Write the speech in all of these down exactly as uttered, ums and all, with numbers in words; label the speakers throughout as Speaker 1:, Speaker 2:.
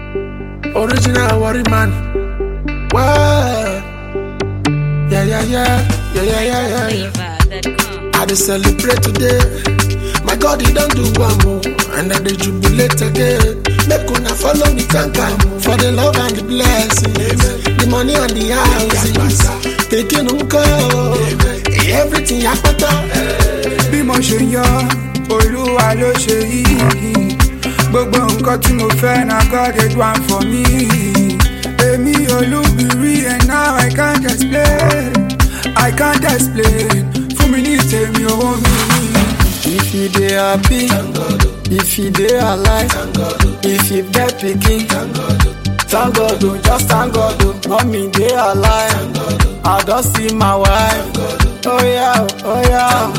Speaker 1: Original worry man. Wow. Yeah, yeah, yeah. Yeah, yeah, yeah, yeah, yeah. I dey celebrate today. My God, he don't do one more. And I dey jubilate again. Make una follow me, thank am for the love and the blessings. The money and the houses. Taking on call. Everything yapata.
Speaker 2: Bí mo ṣe yan, Olúwa ló ṣe yìí. Gbogbo nǹkan tí mo fẹ́ na God dey do am for me. Èmi olúbìrí and now I can't explain. I can't explain. Fún mi ní tèmi owó mi.
Speaker 3: If you dey happy, if you dey alive, if you get pikin, thank God o, just thank God o. Mommy dey alive, I don see my wife. Oh yeah, oh yeah.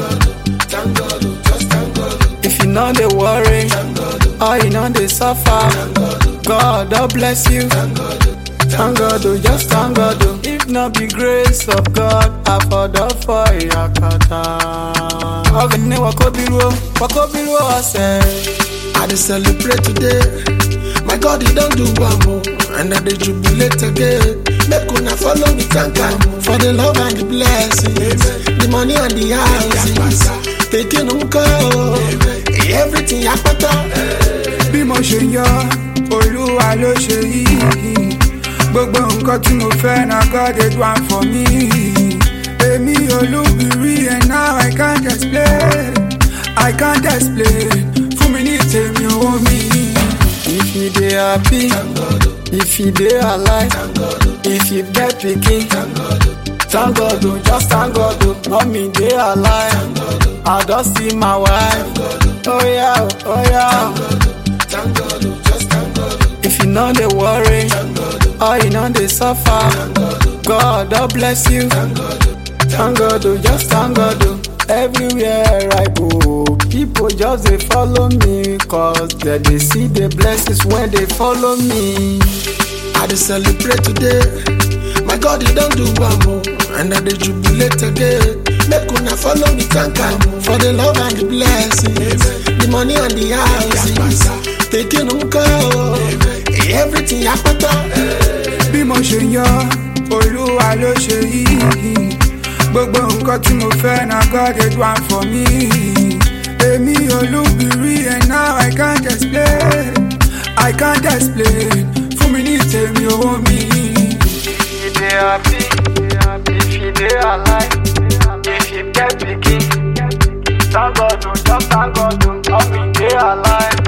Speaker 3: If you no dey worry, or you no dey suffer, God don bless you. Thank God o, just thank God o. If not be grace of God, I for don for Yakata. Ogene wakobiru o, wakobiru ọsẹ.
Speaker 1: I dey celebrate today. My God, he don't do one more. And I dey jubilate again. Make una follow me, thank am for the love and the blessings. The money and the houses. Taking on call. Everything yapata.
Speaker 2: Bí mo ṣe yan, Olúwa ló ṣe yìí. Gbogbo nǹkan tí mo fẹ́ na God dey do am for me. Èmi olúbìrí and now I can't explain. I can't explain. Fún mi ní tèmi owó mi.
Speaker 3: If you dey happy, if you dey alive, if you get pikin, thank God o, just thank God o. Mommy dey alive, I don see my wife. Oh yeah, oh yeah. If you no dey worry, or you no dey suffer, God don bless you. Thank God o, just thank God o. Everywhere I go, people just dey follow me, cause they dey see the blessings when they follow me.
Speaker 1: I dey celebrate today. My God, he don't do one more. And I dey jubilate again. Make una follow me, thank am for the love and the blessings. The money and the houses. Taking on call. Everything yapata.
Speaker 2: Bí mo ṣe yan, Olúwa ló ṣe yìí. Gbogbo nǹkan tí mo fẹ́ na God dey do am for me. Èmi olúbìrí and now I can't explain. I can't explain. Fún mi ní tèmi owó mi.
Speaker 3: If you dey happy, if you dey alive, if you get pikin, thank God o, just thank God o. Mommy dey alive,